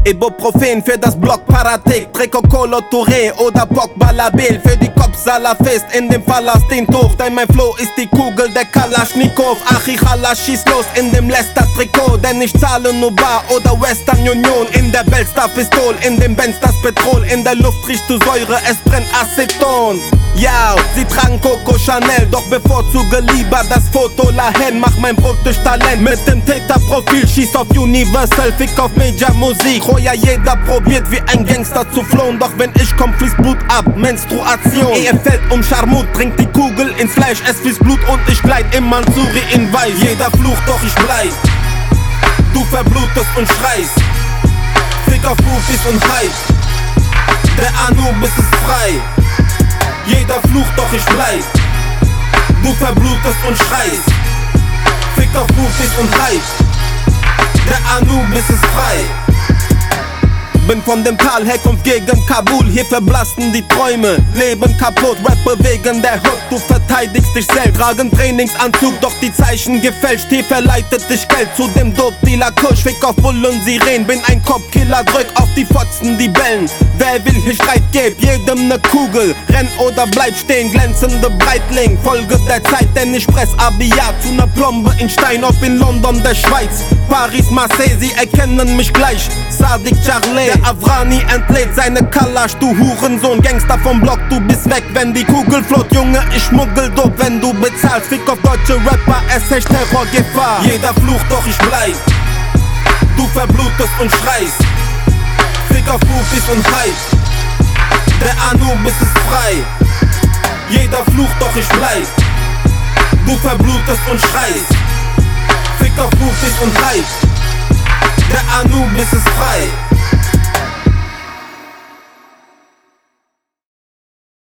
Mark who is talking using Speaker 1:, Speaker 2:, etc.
Speaker 1: Ibuprofen für das Block Parathek, Trecocolo Touré oder Pogba Labil. Für die Cops Salafist, in dem Fall lass den Tuch. Denn mein Flow ist die Kugel der Kalaschnikow. Achichala, schieß los in dem Leicester-Trikot. Denn ich zahle nur Bar oder Western Union. In der Belstar-Pistol, in dem Benz das Petrol. In der Luft riechst du Säure, es brennt Aceton. Ja, sie tragen Coco Chanel, doch bevorzuge lieber das Foto Lahen. Mach mein Brot durch Talent, mit dem Täterprofil. Schieß auf Universal, fick auf Major Musik. Oh ja, jeder probiert wie ein Gangster zu flohen. Doch wenn ich komm, fließt Blut ab, Menstruation. Er fällt Scharmut, trinkt die Kugel ins Fleisch. Es fließt Blut und ich gleit im Mansuri in Weiß. Jeder flucht, doch ich bleib. Du verblutest und schreist. Fick auf Rufis und Hype. Der Anubis ist frei. Jeder flucht, doch ich bleib. Du verblutest und schreist. Fick auf Rufis und Hype. Der Anubis ist frei. Bin von dem Tal, Herkunft gegen Kabul. Hier verblassen die Träume, Leben kaputt. Rapper wegen der Hood, du verteidigst dich selbst. Tragen Trainingsanzug, doch die Zeichen gefälscht. Hier verleitet dich Geld zu dem Dope-Dealer Kusch. Fick auf Bullen, Sirenen, bin ein Kopfkiller. Drück auf die Fotzen, die bellen. Wer will hier Streit, geb jedem ne Kugel. Renn oder bleib stehen, glänzende Breitling. Folge der Zeit, denn ich press Abia zu ner Plombe in Stein. Ob in London, der Schweiz, Paris, Marseille, sie erkennen mich gleich. Sadik Charlet, der Avrani entlädt seine Kalasch. Du Hurensohn, Gangster vom Block, du bist weg, wenn die Kugel flott. Junge, ich schmuggel Dope, wenn du bezahlst. Fick auf deutsche Rapper, es herrscht Terrorgefahr. Jeder flucht, doch ich bleib. Du verblutest und schreist. Fick auf Rufis und Hype. Der Anubis ist frei. Jeder flucht, doch ich bleib. Du verblutest und schreist. Fick auf Rufis und Hype. Der Anubis ist frei.